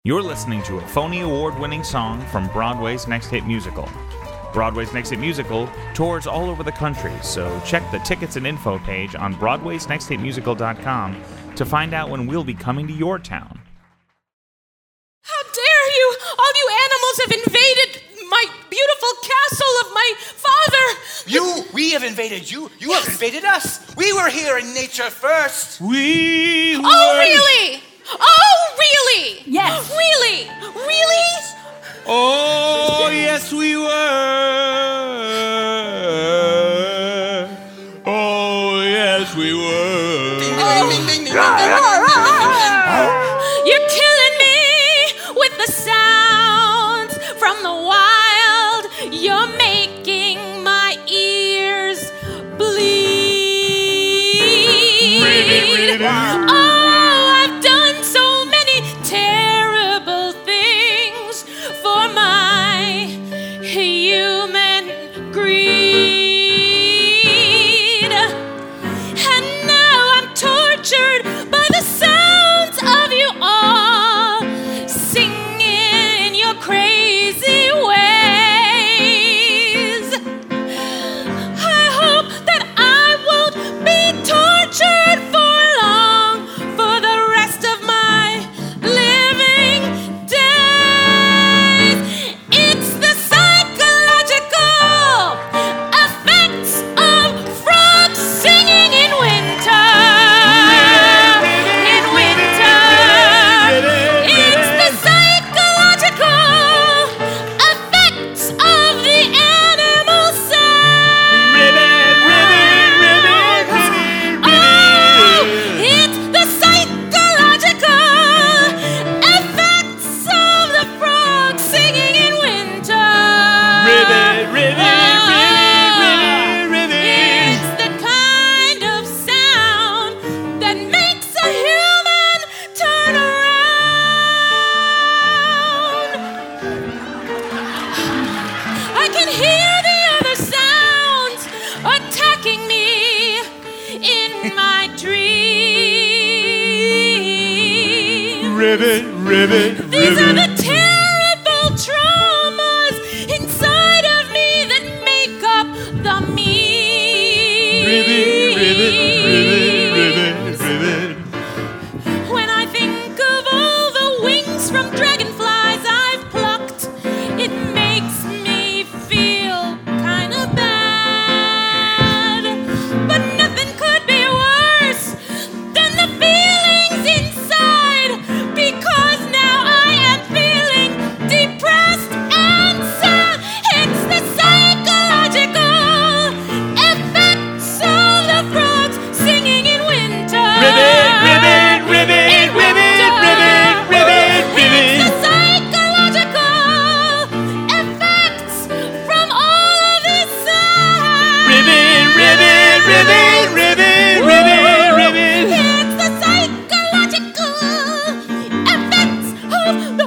You're listening to a Phony Award-winning song from Broadway's Next Hit Musical. Broadway's Next Hit Musical tours all over the country, so check the tickets and info page on broadwaysnexthitmusical.com to find out when we'll be coming to your town. How dare you! All you animals have invaded my beautiful castle of my father! We have invaded you. You have invaded us. We were here in nature first. Oh, really? Oh, really? Yes. Really? Really? Oh, yes, we were. Oh, yes, we were. Ding, ding, ding, ding, ding, ding, You're killing me with the sounds from the wild. You're making my ears bleed. Oh, I've done so many terrible things for my human greed. And now I'm tortured by the sounds of you all singing in your crazy ways. I hope that I won't be tortured for long for the rest of my living days. It's the psychological effects of frogs singing in winter. In winter. It's the psychological effects of the animal sound. Oh, it's the psychological effects of the frogs singing in winter. It's the kind of sound that makes a human turn around. I can hear the other sounds attacking me in my dream. These are the terrible traumas inside of me that make up the me. When I think of all the wings from dragonflies I've plucked, it makes me feel kind of bad. But nothing could be worse than the feelings inside, because now I am feeling depressed and sad. It's the psychological effects of the frogs singing in winter. In winter. It's the psychological effects from all of this sound. It's the psychological effects of